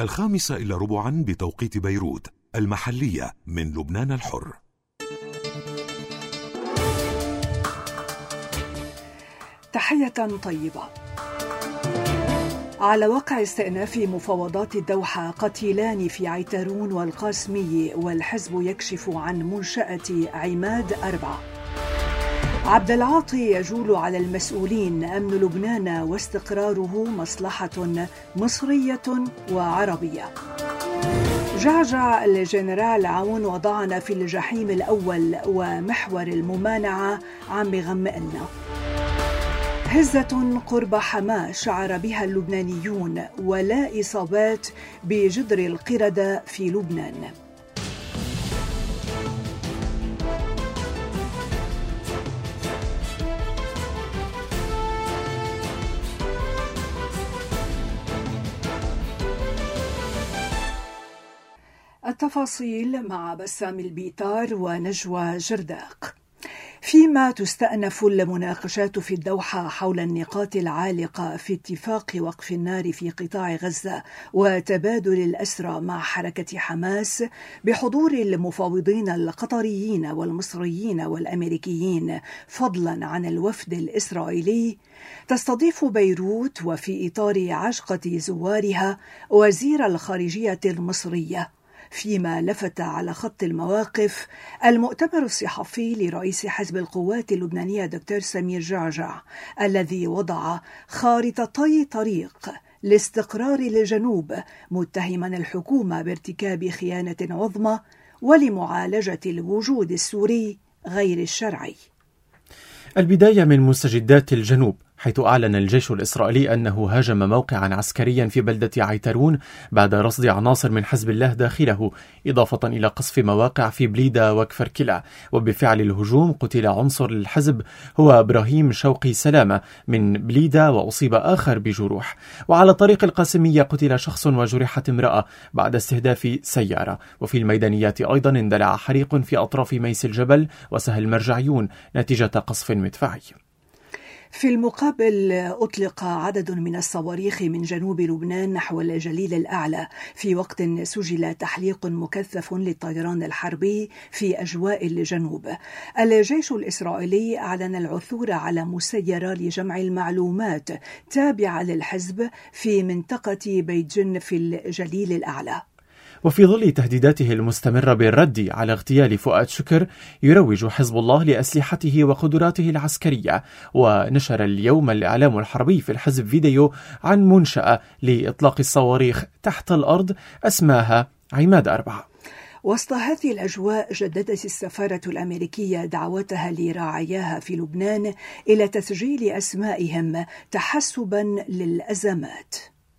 5:15 بتوقيت بيروت المحلية من لبنان الحر. تحية طيبة. على وقع استئناف مفاوضات الدوحة، قتيلان في عيترون والقاسمي، والحزب يكشف عن منشأة عماد 4. عبد العاطي يجول على المسؤولين: أمن لبنان واستقراره مصلحة مصرية وعربية. جعجع الجنرال عون وضعنا في الجحيم الأول، ومحور الممانعة عم بغمقلنا. هزة قرب حماة شعر بها اللبنانيون، ولا إصابات بجدر القردة في لبنان. التفاصيل مع بسام البيطار ونجوى جرداق. فيما تستأنف المناقشات في الدوحة حول النقاط العالقة في اتفاق وقف النار في قطاع غزة وتبادل الأسرى مع حركة حماس بحضور المفاوضين القطريين والمصريين والأمريكيين فضلا عن الوفد الإسرائيلي، تستضيف بيروت وفي إطار عجقة زوارها وزير الخارجية المصرية، فيما لفت على خط المواقف المؤتمر الصحفي لرئيس حزب القوات اللبنانية دكتور سمير جعجع، الذي وضع خارطتي طريق لاستقرار الجنوب، متهما الحكومة بارتكاب خيانة عظمى ولمعالجة الوجود السوري غير الشرعي. البداية من مستجدات الجنوب، حيث أعلن الجيش الإسرائيلي أنه هاجم موقعا عسكريا في بلدة عيترون بعد رصد عناصر من حزب الله داخله، إضافة إلى قصف مواقع في بليدة وكفر كلا. وبفعل الهجوم قتل عنصر للحزب هو إبراهيم شوقي سلامة من بليدة، وأصيب آخر بجروح. وعلى طريق القاسمية قتل شخص وجرحت امرأة بعد استهداف سيارة. وفي الميدانيات أيضا اندلع حريق في أطراف ميس الجبل وسهل مرجعيون نتيجة قصف مدفعي. في المقابل أطلق عدد من الصواريخ من جنوب لبنان نحو الجليل الأعلى، في وقت سجل تحليق مكثف للطيران الحربي في أجواء الجنوب. الجيش الإسرائيلي أعلن العثور على مسيرة لجمع المعلومات تابعة للحزب في منطقة بيت جن في الجليل الأعلى. وفي ظل تهديداته المستمرة بالرد على اغتيال فؤاد شكر، يروج حزب الله لأسلحته وقدراته العسكرية، ونشر اليوم الإعلام الحربي في الحزب فيديو عن منشأة لإطلاق الصواريخ تحت الأرض أسماها عماد 4. وسط هذه الأجواء، جددت السفارة الأمريكية دعوتها لراعياها في لبنان إلى تسجيل أسمائهم تحسبا للأزمات.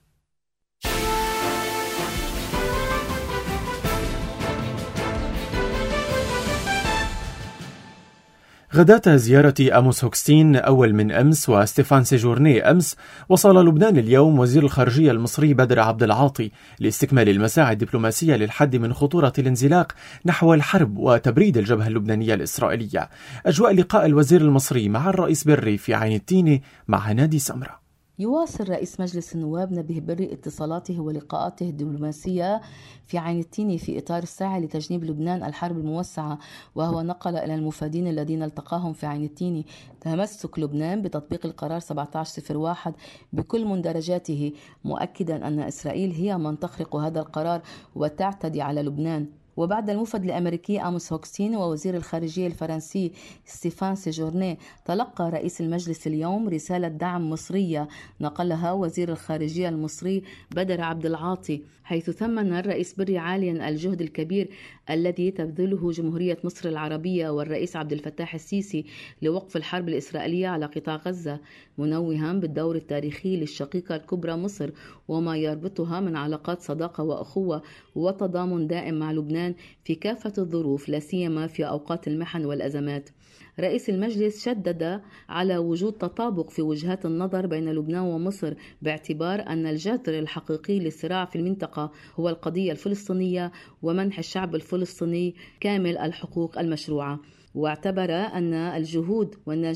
غداة زيارة أموس هوكستين أول من أمس وستيفان سيجورني أمس، وصل لبنان اليوم وزير الخارجية المصري بدر عبد العاطي لاستكمال المساعي الدبلوماسية للحد من خطورة الانزلاق نحو الحرب وتبريد الجبهة اللبنانية الإسرائيلية. أجواء لقاء الوزير المصري مع الرئيس بري في عين التينة مع نادي سمرة. يواصل رئيس مجلس النواب نبيه بري اتصالاته ولقاءاته الدبلوماسية في عين التيني في إطار السعي لتجنيب لبنان الحرب الموسعة، وهو نقل إلى المفادين الذين التقاهم في عين التيني تمسك لبنان بتطبيق القرار 1701 بكل مندرجاته، مؤكدا أن إسرائيل هي من تخرق هذا القرار وتعتدي على لبنان. وبعد الموفد الأمريكي أموس هوكستين ووزير الخارجية الفرنسي ستيفان سيجورني، تلقى رئيس المجلس اليوم رسالة دعم مصرية نقلها وزير الخارجية المصري بدر عبد العاطي، حيث ثمن الرئيس بري عاليا الجهد الكبير الذي تبذله جمهورية مصر العربية والرئيس عبد الفتاح السيسي لوقف الحرب الإسرائيلية على قطاع غزة، منوها بالدور التاريخي للشقيقة الكبرى مصر وما يربطها من علاقات صداقة وأخوة وتضامن دائم مع لبنان في كافة الظروف، لا سيما في أوقات المحن والأزمات. رئيس المجلس شدد على وجود تطابق في وجهات النظر بين لبنان ومصر باعتبار أن الجذر الحقيقي للصراع في المنطقة هو القضية الفلسطينية ومنح الشعب الفلسطيني كامل الحقوق المشروعة. واعتبر أن الجهود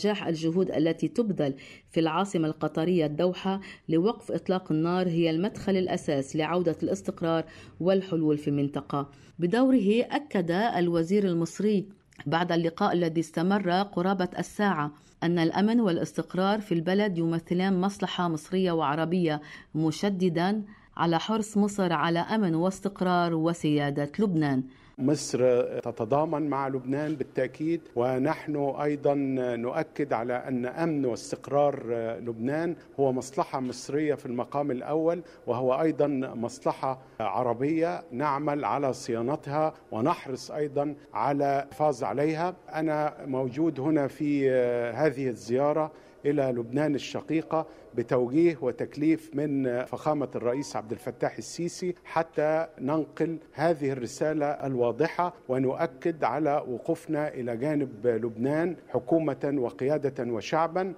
التي تبذل في العاصمة القطرية الدوحة لوقف إطلاق النار هي المدخل الأساس لعودة الاستقرار والحلول في المنطقة. بدوره أكد الوزير المصري بعد اللقاء الذي استمر قرابة الساعة أن الأمن والاستقرار في البلد يمثلان مصلحة مصرية وعربية، مشددا على حرص مصر على أمن واستقرار وسيادة لبنان. مصر تتضامن مع لبنان بالتأكيد، ونحن أيضا نؤكد على أن أمن واستقرار لبنان هو مصلحة مصرية في المقام الأول، وهو أيضا مصلحة عربية نعمل على صيانتها ونحرص أيضا على الحفاظ عليها. أنا موجود هنا في هذه الزيارة إلى لبنان الشقيقة بتوجيه وتكليف من فخامة الرئيس عبد الفتاح السيسي حتى ننقل هذه الرسالة الواضحة ونؤكد على وقوفنا إلى جانب لبنان حكومة وقيادة وشعبا.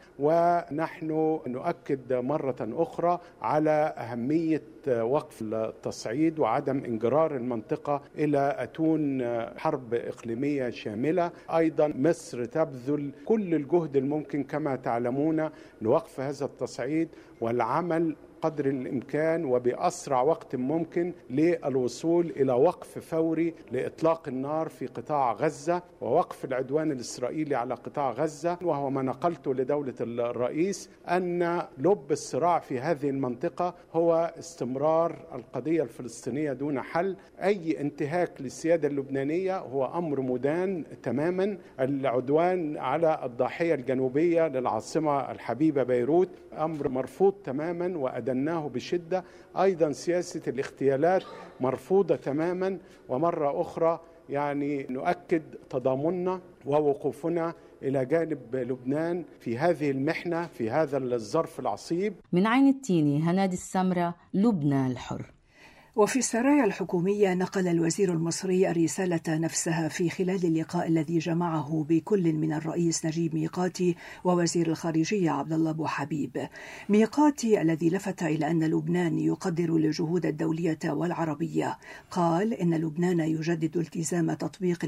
ونحن نؤكد مرة أخرى على أهمية وقف التصعيد وعدم انجرار المنطقة إلى أتون حرب إقليمية شاملة. أيضا مصر تبذل كل الجهد الممكن كما تعلمون لوقف هذا التصعيد والعمل قدر الإمكان وبأسرع وقت ممكن للوصول إلى وقف فوري لإطلاق النار في قطاع غزة ووقف العدوان الإسرائيلي على قطاع غزة. وهو ما نقلته لدولة الرئيس أن لب الصراع في هذه المنطقة هو استمرار القضية الفلسطينية دون حل. أي انتهاك للسيادة اللبنانية هو أمر مدان تماما. العدوان على الضاحية الجنوبية للعاصمة الحبيبة بيروت أمر مرفوض تماما وأدناه بشدة. أيضا سياسة الاغتيالات مرفوضة تماما. ومرة أخرى نؤكد تضامننا ووقوفنا إلى جانب لبنان في هذه المحنة في هذا الظرف العصيب. من عين التيني هنادي السمرة، لبنان الحر. وفي السرايا الحكومية نقل الوزير المصري الرسالة نفسها في خلال اللقاء الذي جمعه بكل من الرئيس نجيب ميقاتي ووزير الخارجية عبد الله أبو حبيب. ميقاتي الذي لفت إلى أن لبنان يقدر الجهود الدولية والعربية قال إن لبنان يجدد التزام تطبيق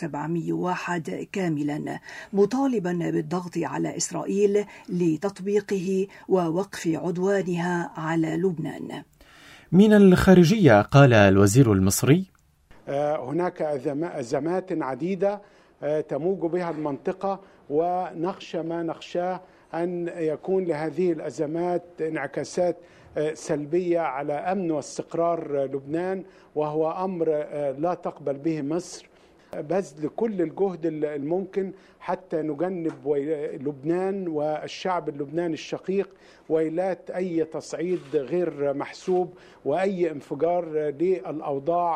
1701 كاملا، مطالبا بالضغط على إسرائيل لتطبيقه ووقف عدوانها على لبنان. من الخارجية قال الوزير المصري: هناك أزمات عديدة تموج بها المنطقة، ونخشى ما نخشاه أن يكون لهذه الأزمات انعكاسات سلبية على أمن واستقرار لبنان، وهو أمر لا تقبل به مصر. بذل كل الجهد الممكن حتى نجنب لبنان والشعب اللبناني الشقيق ويلات أي تصعيد غير محسوب وأي انفجار للأوضاع.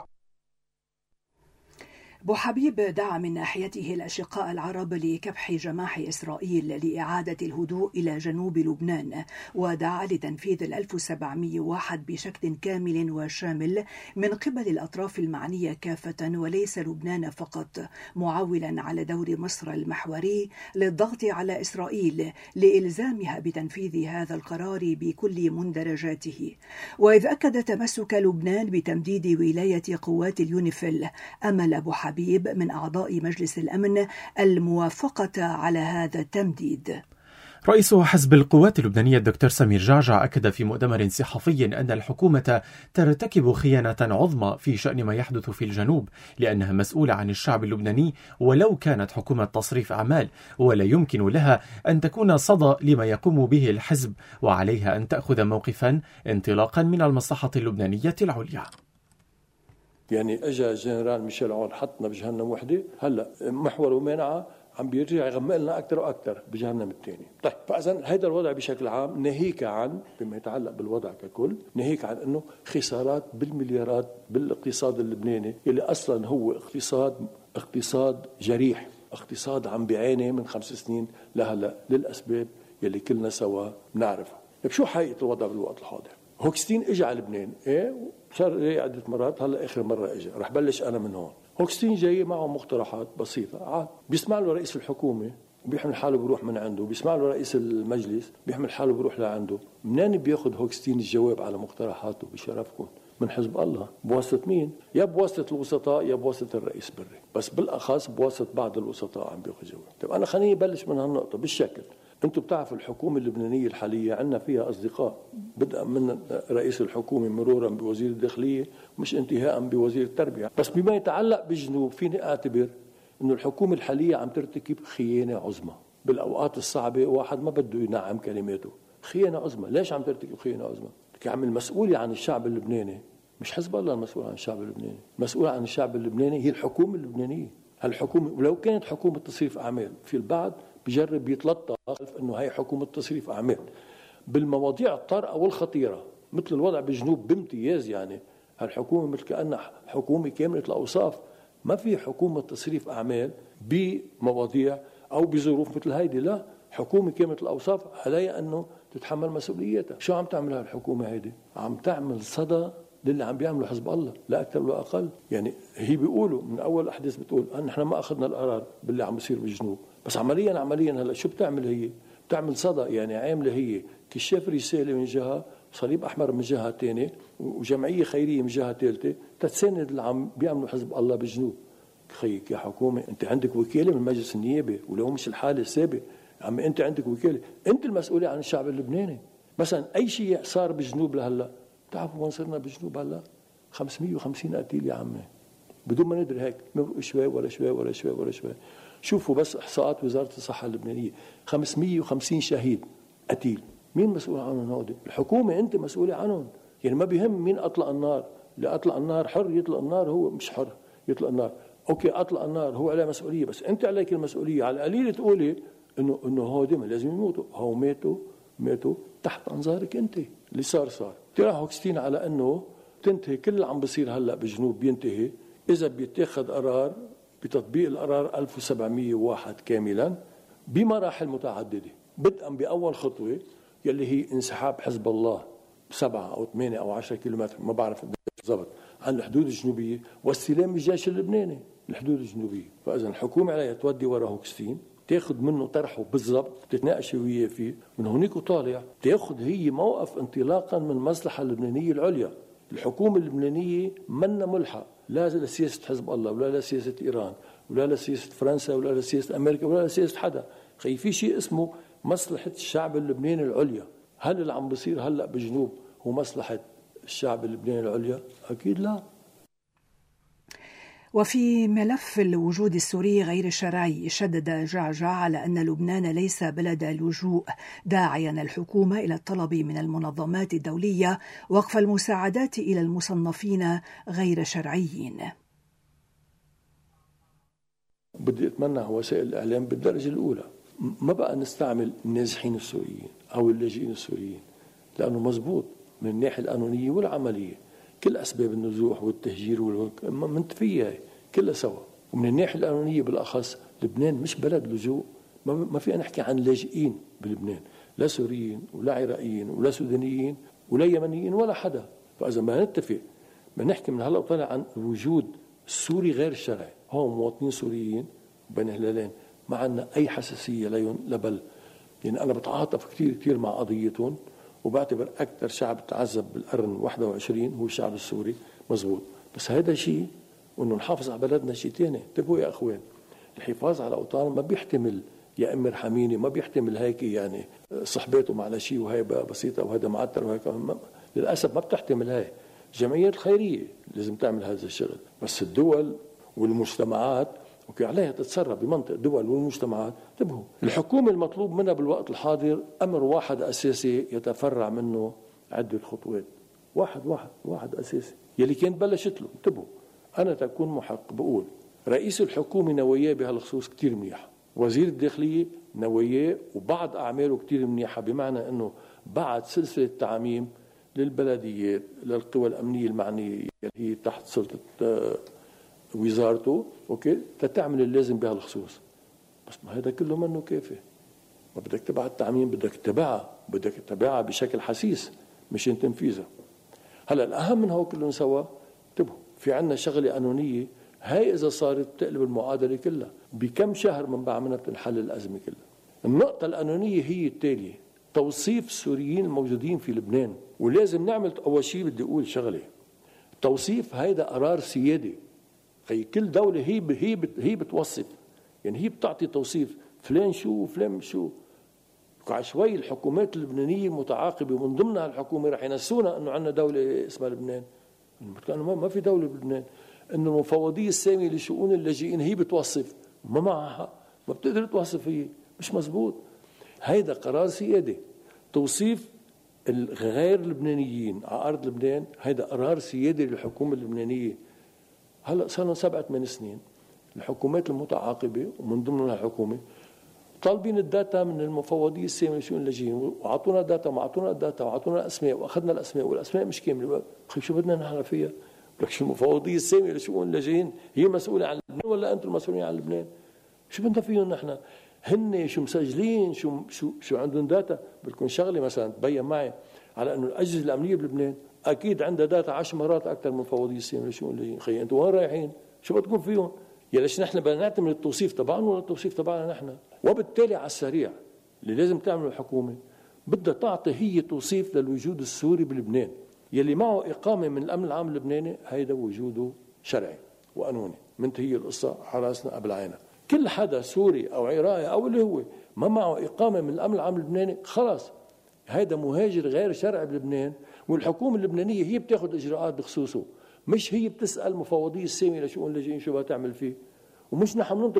أبو حبيب دعا من ناحيته الأشقاء العرب لكبح جماح إسرائيل لإعادة الهدوء إلى جنوب لبنان، ودعا لتنفيذ 1701 بشكل كامل وشامل من قبل الأطراف المعنية كافة وليس لبنان فقط، معولا على دور مصر المحوري للضغط على إسرائيل لإلزامها بتنفيذ هذا القرار بكل مندرجاته. وإذ أكد تمسك لبنان بتمديد ولاية قوات اليونيفيل، أمل أبو حبيب من أعضاء مجلس الأمن الموافقة على هذا التمديد. رئيس حزب القوات اللبنانية الدكتور سمير جعجع أكد في مؤتمر صحفي أن الحكومة ترتكب خيانة عظمى في شأن ما يحدث في الجنوب، لأنها مسؤولة عن الشعب اللبناني ولو كانت حكومة تصريف أعمال، ولا يمكن لها أن تكون صدى لما يقوم به الحزب، وعليها أن تأخذ موقفا انطلاقا من المصلحة اللبنانية العليا. اجى جنرال ميشيل عون حطنا بجهنم وحده، هلا محور ومنعه عم بيرجع يغمق لنا اكثر واكثر بجهنم الثاني. طيب فاذا هذا الوضع بشكل عام ناهيك عن بما يتعلق بالوضع ككل، ناهيك عن انه خسارات بالمليارات بالاقتصاد اللبناني اللي اصلا هو اقتصاد جريح، اقتصاد عم بيعاني من 5 سنين لهلا للاسباب يلي كلنا سوا بنعرفها. طيب شو حقيقه الوضع بالوقت الحاضر؟ هوكستين اجى على لبنان، صار جاي عدة مرات، هلا اخر مره اجى، رح بلش انا من هون. هوكستين جاي معه مقترحات بسيطه، عاد بيسمع له رئيس الحكومه بيحمل حاله بيروح من عنده، بيسمع له رئيس المجلس بيحمل حاله بيروح لعنده. منين بياخد هوكستين الجواب على مقترحاته بشرفكم؟ من حزب الله. بواسطة مين؟ يا بواسطة الوسطاء يا بواسطة الرئيس بري، بس بالأخص بواسطة بعض الوسطاء عم بياخذ جواب. طيب أنا خليني أبلش من هالنقطة بالشكل. أنتم بتعرفوا الحكومة اللبنانية الحالية عندنا فيها أصدقاء، بدءا من رئيس الحكومة مرورا بوزير الداخلية مش انتهاء بوزير التربية. بس بما يتعلق بالجنوب فيني أعتبر إنه الحكومة الحالية عم ترتكب خيانة عظمى. بالأوقات الصعبة واحد ما بده ينعم كلماته، خيانة عظمى. ليش عم ترتكب خيانة عظمى؟ عم المسؤولة عن الشعب اللبناني مش حزب الله المسؤول عن الشعب اللبناني، المسؤول عن الشعب اللبناني هي الحكومة اللبنانية. هالحكومة ولو كانت حكومة تصريف أعمال، في البعض بيجرب يتلطف إنه هي حكومة تصريف أعمال بالمواضيع الطارئة والخطيرة مثل الوضع بالجنوب بامتياز. يعني هالحكومة مثل كأنها حكومة كاملة الأوصاف، ما في حكومة تصريف أعمال بمواضيع أو بظروف مثل هيدي، لا، حكومة كاملة الأوصاف عليها أنه تتحمل مسؤوليتها. شو عم تعمل هالحكومة هيدي؟ عم تعمل صدى للي عم بيعملوا حزب الله، لا أكثر ولا أقل. يعني هي بيقولوا من أول الأحداث بتقول نحن ما أخذنا القرار باللي عم بيصير بالجنوب، بس عمليا هلا شو بتعمل هي؟ بتعمل صدى. يعني عاملة هي كشاف رسالة من جهة، صليب أحمر من جهة ثانية، وجمعية خيرية من جهة ثالثة تتساند اللي عم بيعملوا حزب الله بالجنوب. خيك يا حكومة، أنت عندك وكالة من مجلس النيابة ولو مش الحالة السابق، عم أنت عندك وكالة، أنت المسؤولة عن الشعب اللبناني. مثلا أي شيء صار بالجنوب لهلا، بتعرفوا وين صرنا بالجنوب هلا؟ 550 قتيل يا عمي، بدون ما ندري هيك مرق شوي ولا شوي ولا شوي ولا شوي. شوفوا بس إحصاءات وزارة الصحة اللبنانية، 550 شهيد قتيل. مين مسؤول عنهم هودي؟ الحكومة، أنت مسؤولة عنهم. يعني ما بيهم مين أطلق النار، اللي أطلق النار حر يطلق النار، هو مش حر يطلق النار. أوكي أطلق النار هو عليه مسؤولية، بس أنت عليك المسؤولية. على القليل تقولي إنه هودي ما لازم يموتوا، هو ماتوا تحت أنظارك أنت. اللي صار ترى هوكستين على أنه تنتهي كل اللي عم بصير هلأ بالجنوب بينتهي إذا بيتاخد قرار بتطبيق القرار 1701 كاملا بمراحل متعددة، بدءا بأول خطوة يلي هي انسحاب حزب الله 7 أو 8 أو 10 كيلومتر ما بعرف بالضبط عن الحدود الجنوبية، واستلام الجيش اللبناني الحدود الجنوبية. فإذا الحكومة عليها تودي ورا هوكستين، تاخذ منه طرحه بالضبط، تتناقش وياه فيه، من هونيك وطالع تاخذ هي موقف انطلاقا من المصلحة اللبنانية العليا. الحكومة اللبنانية منا ملحق لا لسياسة حزب الله ولا لسياسة إيران ولا لسياسة فرنسا ولا لسياسة أمريكا ولا لسياسة حدا. في شيء اسمه مصلحة الشعب اللبناني العليا. هل اللي عم بصير هلأ بجنوب هو مصلحة الشعب اللبناني العليا؟ أكيد لا. وفي ملف الوجود السوري غير الشرعي، شدد جعجع على أن لبنان ليس بلد لجوء، داعيا الحكومة إلى الطلب من المنظمات الدولية وقف المساعدات إلى المصنفين غير شرعيين. بدي أتمنى وسائل الإعلام بالدرجة الأولى ما بقى نستعمل النازحين السوريين أو اللاجئين السوريين، لأنه مزبوط من الناحية القانونية والعملية كل أسباب النزوح والتهجير منتفية كلها سوا. ومن الناحية القانونية بالأخص لبنان مش بلد لجوء، ما في نحكي عن لاجئين بلبنان، لا سوريين ولا عراقيين ولا سودانيين ولا يمنيين ولا حدا. فإذا ما نتفق ما نحكي من هلا وطالع عن الوجود السوري غير الشرعي، هم مواطنين سوريين بين هلالين ما عندنا أي حساسية لهم لبل. يعني أنا بتعاطف كتير مع قضيتهم، وبعتبر أكثر شعب تعذب بالقرن 21 هو الشعب السوري، مزبوط. بس هذا شيء، وإنه نحافظ على بلدنا شيء تاني. انتبهوا يا أخوان، الحفاظ على أوطان ما بيحتمل يا أمي ارحميني، ما بيحتمل هيك يعني صحباته مع شيء وهي بسيطة وهذا معتر وهيك، للأسف ما بتحتمل هاي. الجمعيات الخيرية لازم تعمل هذا الشغل، بس الدول والمجتمعات اوكي عليها تتصرف بمنطق الدول والمجتمعات. انتبهوا، الحكومة المطلوب منها بالوقت الحاضر أمر واحد أساسي يتفرع منه عدة خطوات، واحد أساسي يلي كانت بلشت له. انتبهوا، أنا تكون محق بقول رئيس الحكومة نواياه بهالخصوص كتير منيحة، وزير الداخلية نواياه وبعض أعماله كتير منيحة، بمعنى أنه بعد سلسلة تعميم للبلديات للقوى الأمنية المعنية اللي هي تحت سلطة وزارته اوكي تتعمل اللازم بهالخصوص. بس ما هذا كله منه كافي، ما بدك تبع التعميم، بدك تتبعها بشكل حسيس مشان تنفيذها. هلا الأهم من هو كله سوا، انتبهوا، في عنا شغلة قانونية هاي إذا صارت بتقلب المعادلة كلها، بكم شهر من بعد منها بتنحل الأزمة كلها. النقطة القانونية هي التالية: توصيف السوريين الموجودين في لبنان. ولازم نعمل أول شيء، بدي أقول شغلة، توصيف هيدا قرار سيادي. كل دولة هي بتوصف، يعني هي بتعطي توصيف فلان شو وفلان شو. عشوائي الحكومات اللبنانية متعاقبة، ومن ضمنها الحكومة رح ينسونا أنه عندنا دولة اسمها لبنان. ما في دولة بلبنان. أنه المفوضية السامية لشؤون اللاجئين هي بتوصف، ما معها، ما بتقدر توصف، هي مش مزبوط. هيدا قرار سيادي. توصيف الغير لبنانيين على أرض لبنان هيدا قرار سيادي للحكومة اللبنانية. هلأ صار لنا 7-8 سنين الحكومات المتعاقبة ومن ضمنها الحكومة طالبين الداتا من المفوضية السامية لشؤون اللاجئين، وعطونا داتا وعطونا الداتا وعطونا الأسماء، وأخذنا الأسماء والأسماء مش كاملة. شو بدنا نحن فيها؟ لك شو المفوضية السامية لشؤون اللاجئين هي مسؤولة عن لبنان ولا أنتم المسؤولين عن لبنان؟ شو بدنا فيهم نحن؟ هن شو مسجلين، شو عندهم داتا؟ بدكم شغلة مثلا تبين معي على أنه الأجهزة الأمنية بلبنان أكيد عندها داتا 10 مرات أكثر من المفوضية السامية لشؤون اللاجئين. خيي أنتم وين رايحين؟ شو بدكم فيهم؟ يا ليش نحن بدنا نعتمد التوصيف تبعهم ولا التوصيف تبعنا نحن؟ وبالتالي على السريع اللي لازم تعمله الحكومة بدها تعطي هي توصيف للوجود السوري بلبنان، يلي معه إقامة من الأمن العام اللبناني هيدا وجوده شرعي وقانوني. منتهي القصة على راسنا قبل عينا. كل حدا سوري أو عراقي أو اللي هو ما معه إقامة من الأمن العام اللبناني خلاص هيدا مهاجر غير شرعي بلبنان، والحكومة اللبنانية هي بتاخذ إجراءات بخصوصه، مش هي بتسأل مفوضية السامية لشؤون اللاجئين شو بدها تعمل فيه. ومش نحن ننطر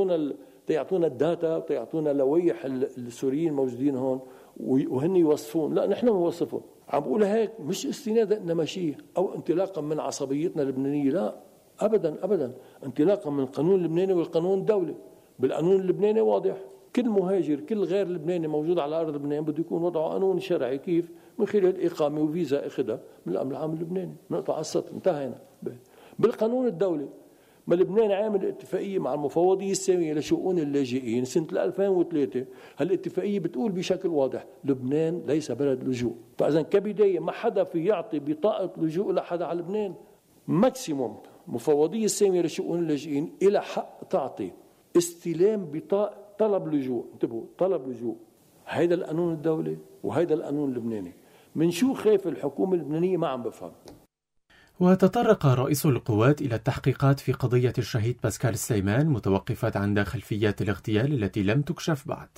تيعطونا الداتا وتيعطونا لويح السوريين الموجودين هون وهن يوصفون. لا، نحن بنوصفهم. عم بقول هيك مش استنادا انما شيء او انطلاقا من عصبيتنا اللبنانيه، لا ابدا ابدا، انطلاقا من القانون اللبناني والقانون الدولي. بالقانون اللبناني واضح كل مهاجر كل غير لبناني موجود على ارض لبنان بده يكون وضعه قانون شرعي. كيف؟ من خلال اقامه وفيزا اخذها من الامن العام اللبناني. نقطه على السطر، انتهينا. بالقانون الدولي ما لبنان عامل اتفاقيه مع المفوضيه الساميه لشؤون اللاجئين سنه 2003. هالاتفاقيه بتقول بشكل واضح لبنان ليس بلد لجوء. فاذا كبدايه ما حدا في يعطي بطاقه لجوء لحدا على لبنان. ماكسيموم مفوضيه الساميه لشؤون اللاجئين إلى حق تعطي استلام بطاقه طلب لجوء. انتبهوا، طلب لجوء. هيدا القانون الدولي وهيدا القانون اللبناني. من شو خايف الحكومه اللبنانيه؟ ما عم بفهم. وتطرق رئيس القوات إلى التحقيقات في قضية الشهيد باسكال سليمان متوقفة عند خلفيات الاغتيال التي لم تكشف بعد.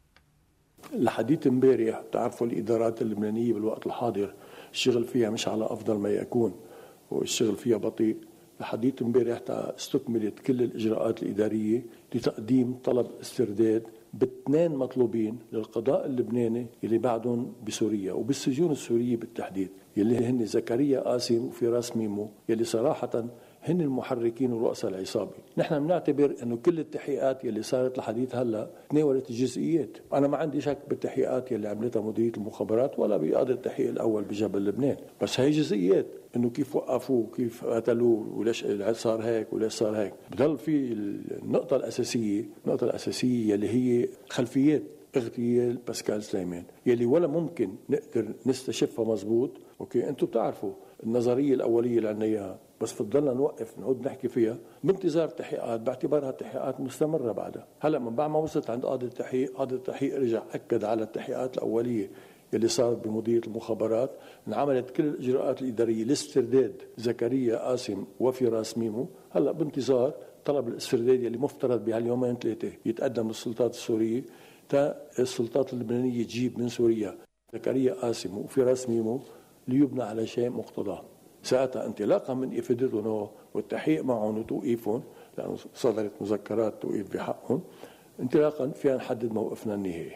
الحديث امبارح بتعرفوا الإدارات اللبنانية بالوقت الحاضر الشغل فيها مش على أفضل ما يكون والشغل فيها بطيء. الحديث امبارح استكملت كل الإجراءات الإدارية لتقديم طلب استرداد باثنين مطلوبين للقضاء اللبناني اللي بعدهم بسوريا وبالسجون السورية بالتحديد، يلي هن زكريا قاسم وفراس ميمو، يلي صراحة هن المحركين ورؤساء العصابة. نحن بنعتبر انه كل التحقيقات يلي صارت لحديث هلا تناولت الجزئيات. انا ما عندي شك بالتحقيقات يلي عملتها مديرية المخابرات ولا بقاضي التحقيق الاول بجبل لبنان، بس هي جزئيات انه كيف وقفوه، كيف قتلوه، وليش صار هيك وليش صار هيك. بضل في النقطة الأساسية يلي هي خلفيات اغتيال باسكال سليمان يلي ولا ممكن نقدر نستشفها مزبوط. اوكي، انتم بتعرفوا النظرية الأولية اللي عنا اياها، بس فضلنا نوقف نعود نحكي فيها بانتظار تحقيقات باعتبارها تحقيقات مستمرة بعدها. هلا من بعد ما وصلت عند قاضي التحقيق رجع أكد على التحقيقات الأولية اللي صارت بمديرية المخابرات. انعملت كل الإجراءات الإدارية لاسترداد زكريا قاسم وفراس ميمو. هلا بانتظار طلب الاسترداد اللي مفترض بهاليومين 3 يتقدم للسلطات السورية تا السلطات اللبنانية تجيب من سوريا زكريا قاسم وفراس ميمو ليبنى على شيء مقتضاه. ساعتها انطلاقا من افادتهم والتحقيق معهم وتوقيفهم، لانه صدرت مذكرات توقيف بحقهم، انطلاقا فينا نحدد موقفنا النهائي.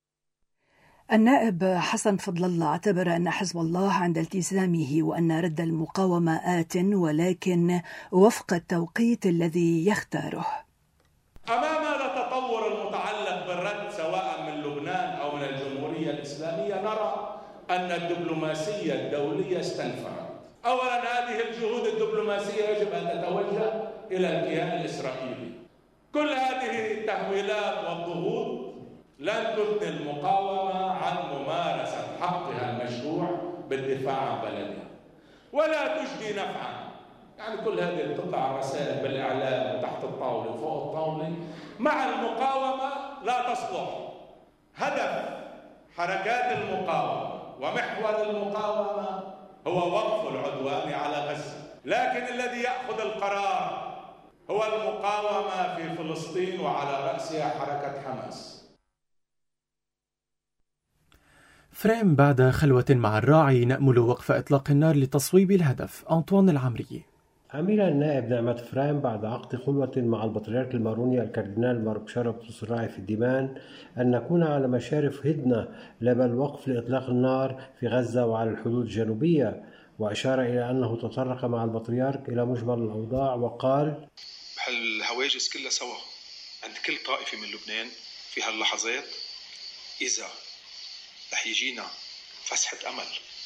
النائب حسن فضل الله اعتبر أن حزب الله عند التزامه وأن رد المقاومة آت ولكن وفق التوقيت الذي يختاره. أمام هذا التطور المتعلق بالرد سواء من لبنان أو من الجمهورية الإسلامية نرى أن الدبلوماسية الدولية استنفعت. أولا، هذه الجهود الدبلوماسية يجب أن تتوجه إلى الكيان الإسرائيلي. كل هذه التهويلات والضغوط لن تثني المقاومة عن ممارسة حقها المشروع بالدفاع عن بلدها، ولا تجدي نفعا يعني كل هذه تطلع الرسائل بالإعلام وتحت الطاولة وفوق الطاولة مع المقاومة لا تصلح. هدف حركات المقاومة ومحور المقاومة هو وقف العدوان على غزة، لكن الذي يأخذ القرار هو المقاومة في فلسطين وعلى رأسها حركة حماس. فريم بعد خلوة مع الراعي نأمل وقف إطلاق النار لتصويب الهدف. أنطوان العمري. عمل النائب نعمة فريم بعد عقد خلوة مع البطريرك الماروني الكاردينال مارك شاربطوس الراعي في الديمان أن نكون على مشارف هدنة لا بل وقف لإطلاق النار في غزة وعلى الحدود الجنوبية، وأشار إلى أنه تطرق مع البطريرك إلى مجمل الأوضاع وقال: الهواجس كلها سوا عند كل طائفة من لبنان في هاللحظات. إذا رح يجينا فسحة أمل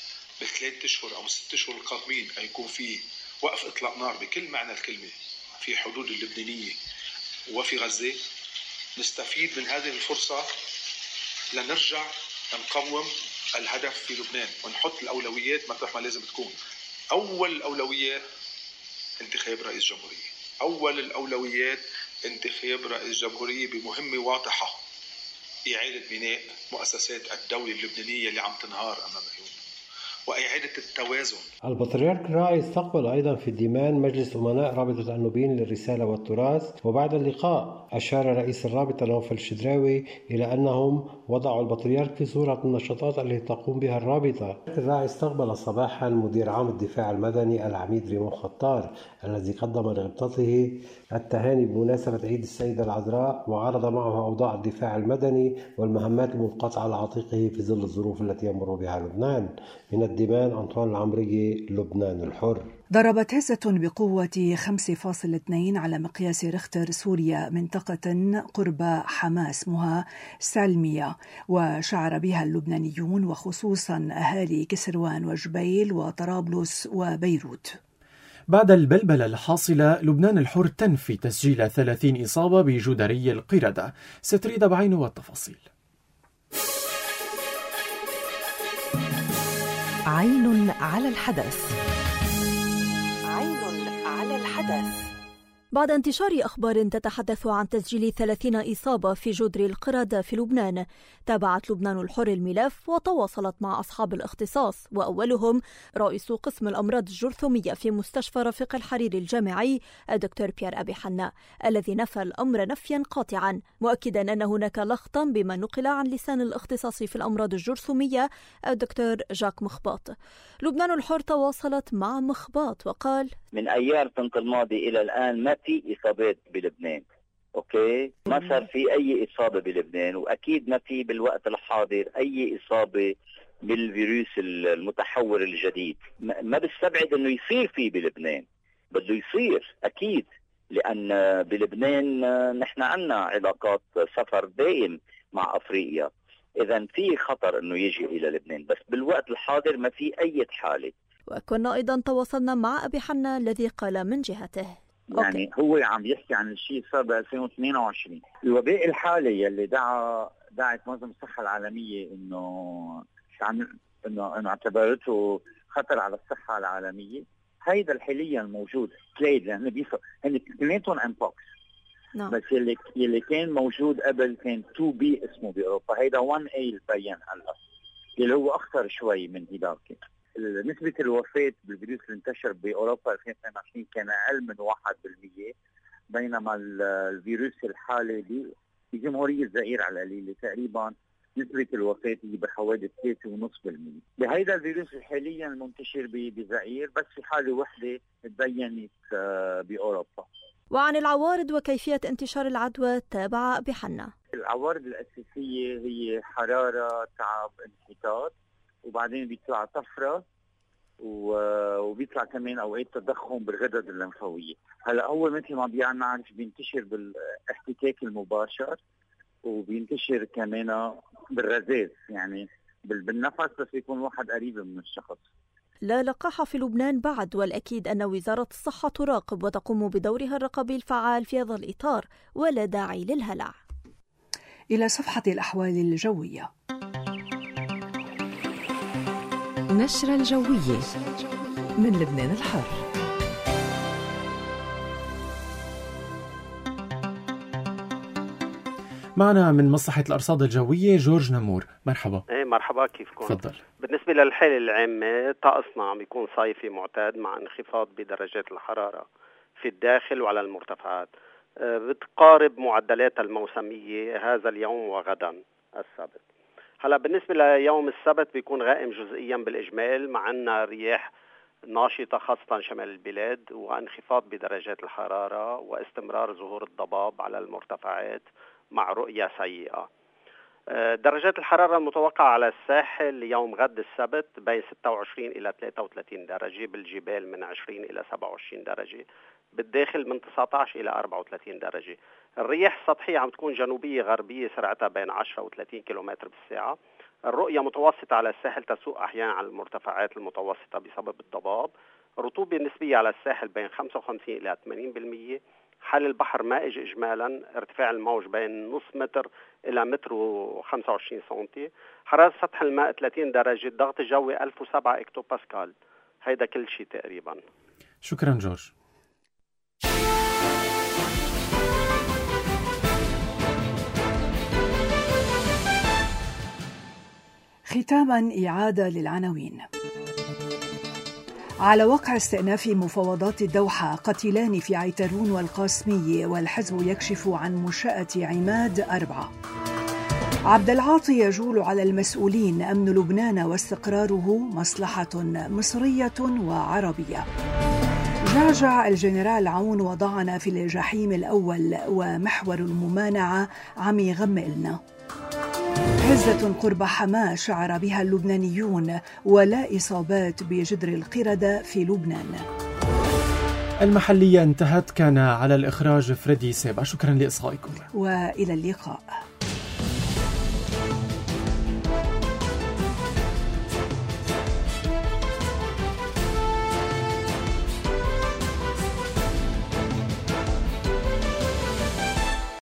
ب3 أشهر أو 6 أشهر القادمين أن يكون في وقف إطلاق نار بكل معنى الكلمة في حدود اللبنانية وفي غزة، نستفيد من هذه الفرصة لنرجع نقوم الهدف في لبنان ونحط الأولويات مطرح ما لازم تكون. أول الأولويات انتخاب رئيس جمهورية، أول الأولويات انتخاب رئيس جمهورية بمهمة واضحة: إعادة بناء مؤسسات الدولة اللبنانية اللي عم تنهار أمام عيوننا وإعادة التوازن. البطريرك الراعي استقبل أيضا في الديمان مجلس أمناء رابطة النوبين للرسالة والتراث، وبعد اللقاء أشار رئيس الرابطة نوفل الشدراوي إلى أنهم وضعوا البطريرك في صورة النشاطات التي تقوم بها الرابطة. الراعي استقبل صباحا مدير عام الدفاع المدني العميد ريمون خطار الذي قدم لرابطته التهاني بمناسبة عيد السيدة العذراء، وعرض معه أوضاع الدفاع المدني والمهمات المنقطعة على عاتقه في ظل الظروف التي يمر بها لبنان. من الديمان أنطوان العمري، لبنان الحر. ضربت هزة بقوة 5.2 على مقياس ريختر سوريا منطقة قرب حماس اسمها سالمية، وشعر بها اللبنانيون وخصوصا أهالي كسروان وجبيل وطرابلس وبيروت. بعد البلبلة الحاصلة، لبنان الحر تنفي تسجيل 30 إصابة بجدري القردة. ستريد بعين والتفاصيل. عين على الحدث. عين على الحدث. بعد انتشار أخبار تتحدث عن تسجيل 30 إصابة في جدر القردة في لبنان، تابعت لبنان الحر الملف وتواصلت مع أصحاب الاختصاص، وأولهم رئيس قسم الأمراض الجرثومية في مستشفى رفيق الحريري الجامعي الدكتور بيير أبي حنا، الذي نفى الأمر نفيا قاطعا، مؤكدا أن هناك لغطا بما نقل عن لسان الاختصاص في الأمراض الجرثومية الدكتور جاك مخباط. لبنان الحر تواصلت مع مخباط وقال: من أيار سنة الماضي إلى الآن ما في إصابات بلبنان. أوكي، ما صار في أي إصابة بلبنان، وأكيد ما في بالوقت الحاضر أي إصابة بالفيروس المتحور الجديد. ما بستبعد أنه يصير فيه بلبنان، بده يصير أكيد، لأن بلبنان نحن عنا علاقات سفر دائم مع أفريقيا، إذن في خطر أنه يجي إلى لبنان، بس بالوقت الحاضر ما في أي حالة. وكنا أيضا تواصلنا مع أبي حنا الذي قال من جهته: يعني هو عم يحكي عن الشيء صار ب 2022. الوباء الحالي يلي دعت منظمة الصحة العالمية انه اعتبرته خطر على الصحة العالمية، هيدا الحاليا موجود كليد، لأنه هن كلينتون امبوكس. بس يلي كان موجود قبل كان 2B اسمه بأوروبا، هيدا 1A البيان هلا اللي هو أخطر شوي من هيداك. نسبة الوفاة بالفيروس اللي انتشر بأوروبا 2022 كان أقل من 1%، بينما الفيروس الحالي في جمهورية الزئير على القليلة تقريبا نسبة الوفاة هي بحوالي 3.5%. بهيدا الفيروس حاليا المنتشر بزئير، بس في حالة وحدة تبينت بأوروبا. وعن العوارض وكيفية انتشار العدوى تابع أبي حنا: العوارض الأساسية هي حرارة، تعب، انحطاط، وبعدين بيطلع طفرة، وبيطلع كمان أوقات تضخم بالغدد اللمفاوية. هلا هو مثل ما بنعرف بينتشر بالاحتكاك المباشر، وبينتشر كمان بالرذاذ، يعني بالنفس، بس يكون واحد قريب من الشخص. لا لقاح في لبنان بعد، والأكيد أن وزارة الصحة تراقب وتقوم بدورها الرقابي الفعال في هذا الإطار، ولا داعي للهلع. إلى صفحة الأحوال الجوية. نشرة الجوية من لبنان الحر. معنا من مصلحة الأرصاد الجوية جورج نمور. مرحبا. مرحبا، كيفكم؟ تفضل. بالنسبة للحالة العامة طقسنا عم يكون صيفي معتاد مع انخفاض بدرجات الحرارة في الداخل وعلى المرتفعات، بتقارب معدلاتها الموسمية هذا اليوم وغدا السبت. هلا بالنسبة ليوم السبت بيكون غائم جزئيا بالإجمال، مع أن رياح ناشطة خاصة شمال البلاد وانخفاض بدرجات الحرارة واستمرار ظهور الضباب على المرتفعات مع رؤية سيئة. درجات الحرارة المتوقعة على الساحل يوم غد السبت بين 26 إلى 33 درجة، بالجبال من 20 إلى 27 درجة، بالداخل من 19 إلى 34 درجة. الرياح السطحية عم تكون جنوبية غربية سرعتها بين 10 و 30 كيلومتر بالساعة. الرؤية متوسطة على الساحل، تسوء أحيانا على المرتفعات المتوسطة بسبب الضباب. الرطوبة النسبية على الساحل بين 55 إلى 80%. حال البحر مائج إجمالا، ارتفاع الموج بين نص متر إلى متر و25 سنتي. حرارة سطح الماء 30 درجة، الضغط الجوي 1007 اكتو باسكال. هيدا كل شيء تقريبا. شكرا جورج. ختاما إعادة للعناوين. على وقع استئناف مفاوضات الدوحة، قتيلان في عيترون والقاسمية، والحزب يكشف عن منشأة عماد 4. عبد العاطي يجول على المسؤولين، أمن لبنان واستقراره مصلحة مصرية وعربية. جعجع الجنرال عون وضعنا في الجحيم الأول، ومحور الممانعة عم يغمئلنا. هزة قرب حماة شعر بها اللبنانيون، ولا إصابات بجدر القردة في لبنان. المحلية انتهت. كان على الإخراج فريدي سيبا. شكرا لإصغائكم وإلى اللقاء.